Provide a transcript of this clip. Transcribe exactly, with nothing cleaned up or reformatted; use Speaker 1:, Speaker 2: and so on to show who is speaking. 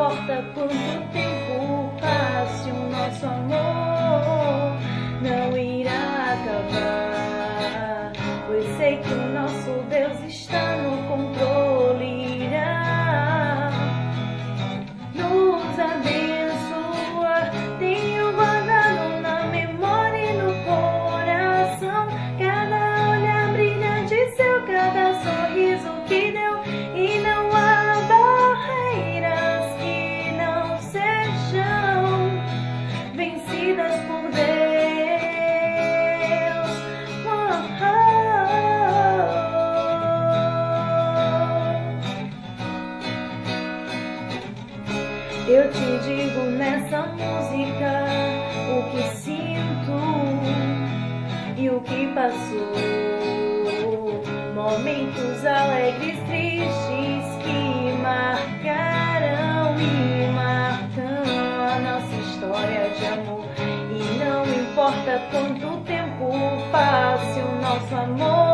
Speaker 1: importa quanto tempo passe, o nosso amor não irá acabar, pois sei que o nosso Deus está no controle, irá nos abençoar. Tenho guardado na memória e no coração cada olhar brilhante seu, cada sorriso que deu, e não há barreiras que não sejam vencidas por Deus. Oh, oh. Eu te digo nessa música o que sinto e o que passou, momentos alegres, tristes que marcaram e marcam a nossa história de amor. E não importa quanto tempo passe, o nosso amor